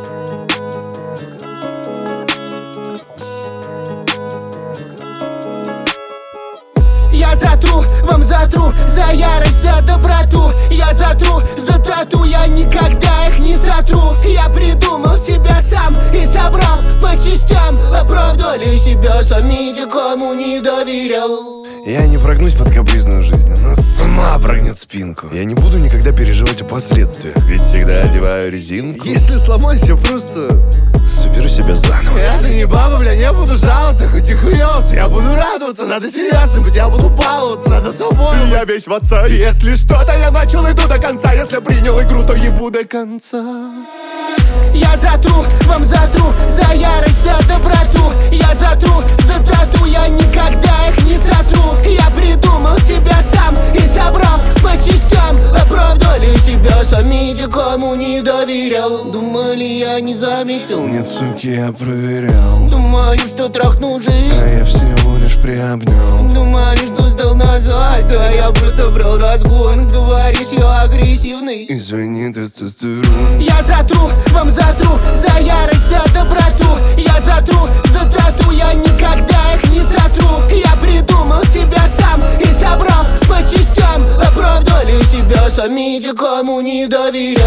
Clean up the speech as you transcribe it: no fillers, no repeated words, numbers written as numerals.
Я затру, вам затру, за ярость, за доброту. Я затру, за тату, я никогда их не затру. Я придумал себя сам и собрал по частям. Оправдали себя сами, никому не доверял. Я не прогнусь под капризную жизнь, она сама прогнет спинку. Я не буду никогда переживать о последствиях, ведь всегда одеваю резинку. Если сломаюсь, я просто соберу себя заново. Я же не баба, бля, не буду жаловаться, хоть и хуёвся. Я буду радоваться, надо серьезно быть, я буду баловаться, надо собой. Я весь в отца. Если что-то я начал, иду до конца. Если принял игру, то ебу до конца. Я затру, вам затру, за ярость, за доброту. Я затру, за тату, я никогда их не затру. Я придумал себя сам и собрал по частям. Оправдали себя сами, никому не доверял. Думали, я не заметил? Нет, суки, я проверял. Думаю, что трахнул жизнь, А я всего лишь приобнял. думали, что сдал назад, да я просто брал разгон. Говоришь, я агрессивный. Извини, тестостерон. Я затру, вам затру, за ярость, за доброту. Я затру, за тату, я никогда их не затру. Я придумал себя сам и собрал по частям. Оправдали себя сами, никому не доверял.